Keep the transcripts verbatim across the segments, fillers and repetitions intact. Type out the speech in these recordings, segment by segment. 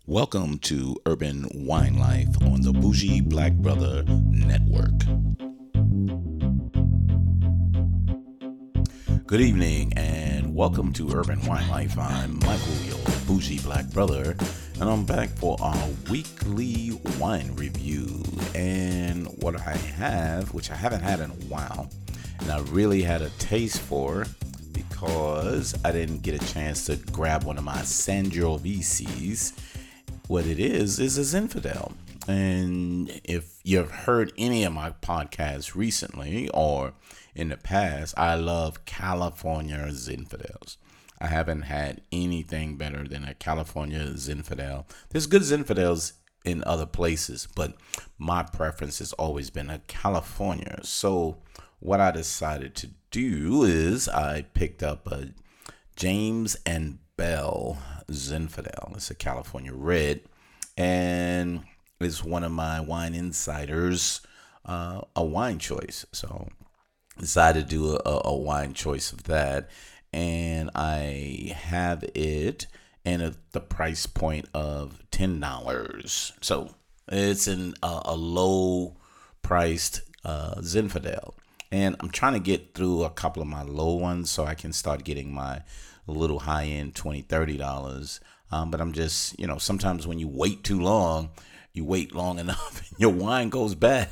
Welcome to Urban Wine Life on the Bougie Black Brother Network. Good evening and welcome to Urban Wine Life. I'm Michael, your Bougie Black Brother, and I'm back for our weekly wine review. And what I have, which I haven't had in a while, and I really had a taste for because I didn't get a chance to grab one of my Sangioveses. What it is, is a Zinfandel. And if you've heard any of my podcasts recently or in the past, I love California Zinfandels. I haven't had anything better than a California Zinfandel. There's good Zinfandels in other places, but my preference has always been a California. So what I decided to do is I picked up a James and Bell Zinfandel. It's a California red, and it's one of my Wine Insiders uh, a wine choice. So decided to do a, a wine choice of that, and I have it in a, the price point of ten dollars. So it's in a, a low priced uh, Zinfandel, and I'm trying to get through a couple of my low ones so I can start getting my a little high end twenty dollars, thirty dollars. Um, but I'm just, you know, sometimes when you wait too long, you wait long enough and your wine goes bad.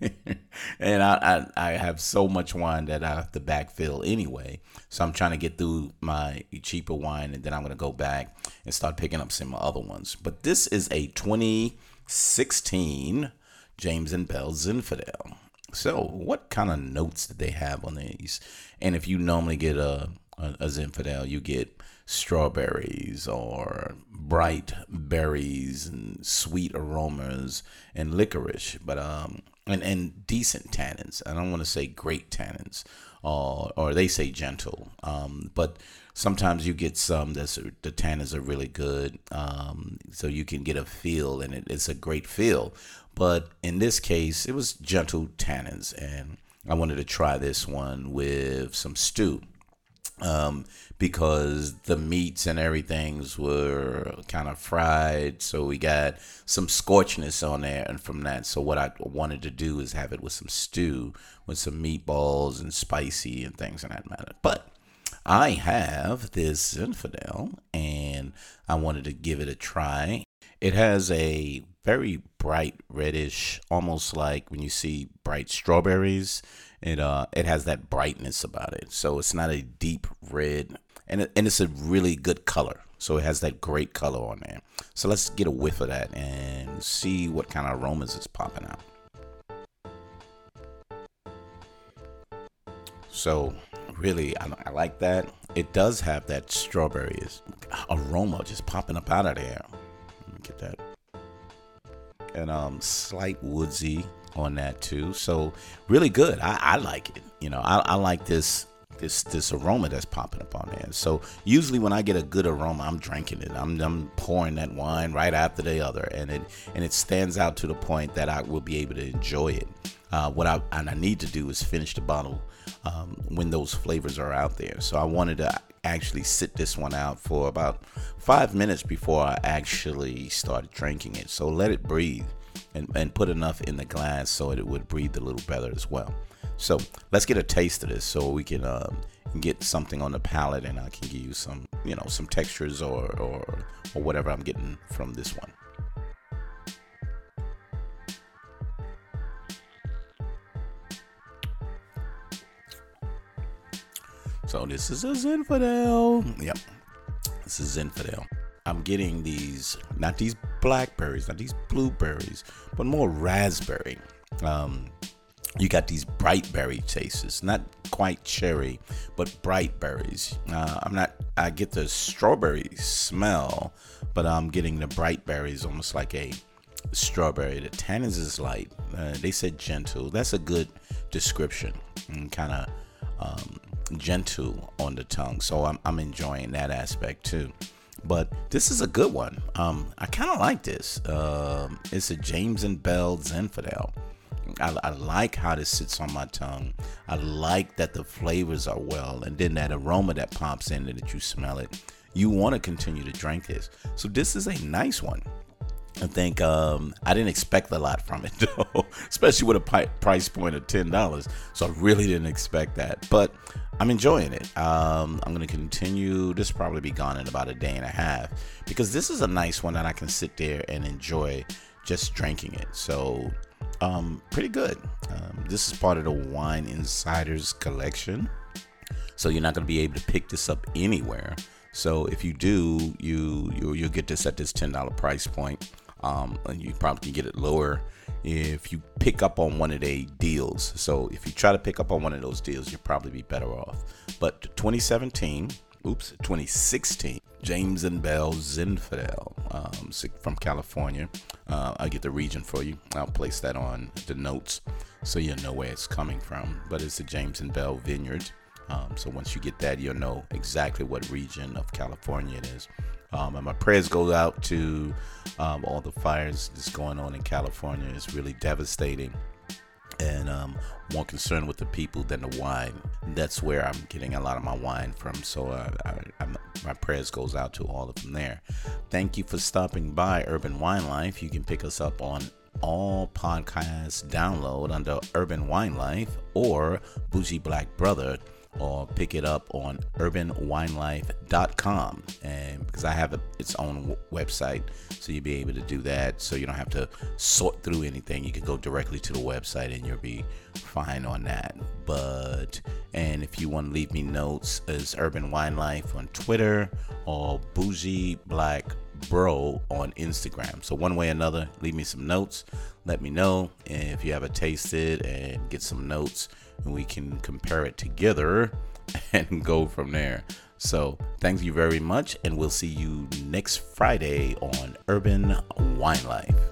And I, I, I have so much wine that I have to backfill anyway. So I'm trying to get through my cheaper wine, and then I'm going to go back and start picking up some other ones. But this is a twenty sixteen James and Bell Zinfandel. So what kind of notes did they have on these? And if you normally get a A, a Zinfandel, you get strawberries or bright berries and sweet aromas and licorice, but um and, and decent tannins. I don't want to say great tannins, or or they say gentle, um but sometimes you get some that's the tannins are really good, um so you can get a feel, and it, it's a great feel. But in this case, it was gentle tannins, and I wanted to try this one with some stew. Um, because the meats and everything's were kind of fried, so we got some scorchness on there, and from that, so what I wanted to do is have it with some stew, with some meatballs and spicy and things in that matter. But I have this Zinfandel, and I wanted to give it a try. It has a very bright reddish, almost like when you see bright strawberries. It uh it has that brightness about it. So it's not a deep red, and it, and it's a really good color. So it has that great color on there. So let's get a whiff of that and see what kind of aromas is popping out. So really, I, I like that. It does have that strawberry aroma just popping up out of there. Let me get that. And um, slight woodsy on that too. So really good. I, I like it. You know, I, I like this this this aroma that's popping up on there. So usually when I get a good aroma, I'm drinking it. I'm I'm pouring that wine right after the other, and it and it stands out to the point that I will be able to enjoy it. Uh, what I and I need to do is finish the bottle um, when those flavors are out there. So I wanted to actually sit this one out for about five minutes before I actually started drinking it. So let it breathe, and, and put enough in the glass so it would breathe a little better as well. So let's get a taste of this so we can uh, get something on the palate, and I can give you some, you know, some textures or, or, or whatever I'm getting from this one. So this is a Zinfandel. Yep, this is Zinfandel. I'm getting these, not these blackberries, not these blueberries, but more raspberry. Um, you got these bright berry tastes, not quite cherry, but bright berries. Uh, I'm not, I get the strawberry smell, but I'm getting the bright berries, almost like a strawberry. The tannins is light. Uh, they said gentle. That's a good description, and kind of um, gentle on the tongue. So I'm, I'm enjoying that aspect too. But this is a good one. Um, I kind of like this. Um, it's a James and Bell Zinfandel. I, I like how this sits on my tongue. I like that the flavors are well, and then that aroma that pops in, that you smell it. You want to continue to drink this. So this is a nice one. I think um, I didn't expect a lot from it, though, especially with a pi- price point of ten dollars. So I really didn't expect that. But I'm enjoying it. Um, I'm going to continue. This will probably be gone in about a day and a half, because this is a nice one that I can sit there and enjoy just drinking it. So um, pretty good. Um, this is part of the Wine Insiders collection. So you're not going to be able to pick this up anywhere. So if you do, you, you, you'll get this at this ten dollars price point. Um, and you probably can get it lower if you pick up on one of the deals. So if you try to pick up on one of those deals, you'll probably be better off. But twenty seventeen, oops, twenty sixteen, James and Bell Zinfandel um, from California. Uh, I'll get the region for you. I'll place that on the notes so you'll know where it's coming from. But it's the James and Bell Vineyard. Um, so once you get that, you'll know exactly what region of California it is. Um, and my prayers go out to um, all the fires that's going on in California. It's really devastating, and um, more concerned with the people than the wine. That's where I'm getting a lot of my wine from. So uh, I, I'm, my prayers goes out to all of them there. Thank you for stopping by Urban Wine Life. You can pick us up on all podcasts download under Urban Wine Life or Bougie Black Brother, or pick it up on urban wine life dot com, and because I have a, its own w- website, so you'll be able to do that, so you don't have to sort through anything. You can go directly to the website and you'll be fine on that. But and if you want to leave me notes, is Urban Wine Life on Twitter or Bougie Black Bro on Instagram. So one way or another, leave me some notes, let me know if you ever tasted, and get some notes, and we can compare it together and go from there. So thank you very much, and we'll see you next Friday on Urban Wine Life.